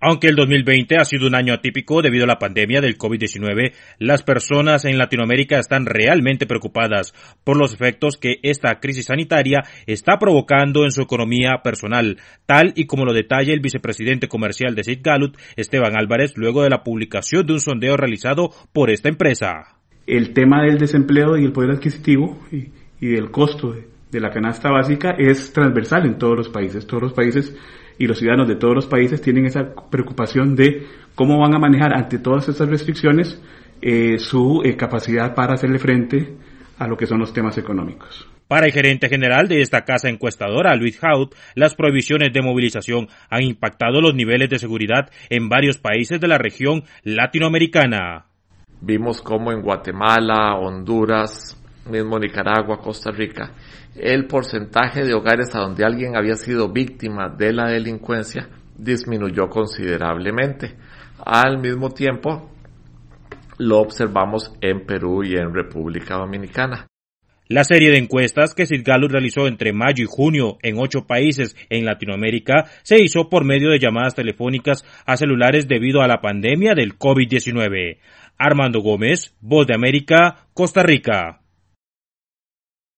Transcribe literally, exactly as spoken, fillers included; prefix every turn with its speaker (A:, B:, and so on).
A: Aunque el dos mil veinte ha sido un año atípico debido a la pandemia del COVID diecinueve, las personas en Latinoamérica están realmente preocupadas por los efectos que esta crisis sanitaria está provocando en su economía personal, tal y como lo detalla el vicepresidente comercial de Sid Gallup, Esteban Álvarez, luego de la publicación de un sondeo realizado por esta empresa.
B: El tema del desempleo y el poder adquisitivo y, y del costo de, de la canasta básica es transversal en todos los países. Todos los países y los ciudadanos de todos los países tienen esa preocupación de cómo van a manejar ante todas estas restricciones eh, su eh, capacidad para hacerle frente a lo que son los temas económicos.
A: Para el gerente general de esta casa encuestadora, Luis Haut, las prohibiciones de movilización han impactado los niveles de seguridad en varios países de la región latinoamericana.
C: Vimos cómo en Guatemala, Honduras, mismo Nicaragua, Costa Rica, el porcentaje de hogares a donde alguien había sido víctima de la delincuencia disminuyó considerablemente. Al mismo tiempo, lo observamos en Perú y en República Dominicana.
A: La serie de encuestas que Sid Gallup realizó entre mayo y junio en ocho países en Latinoamérica se hizo por medio de llamadas telefónicas a celulares debido a la pandemia del COVID diecinueve. Armando Gómez, Voz de América, Costa Rica.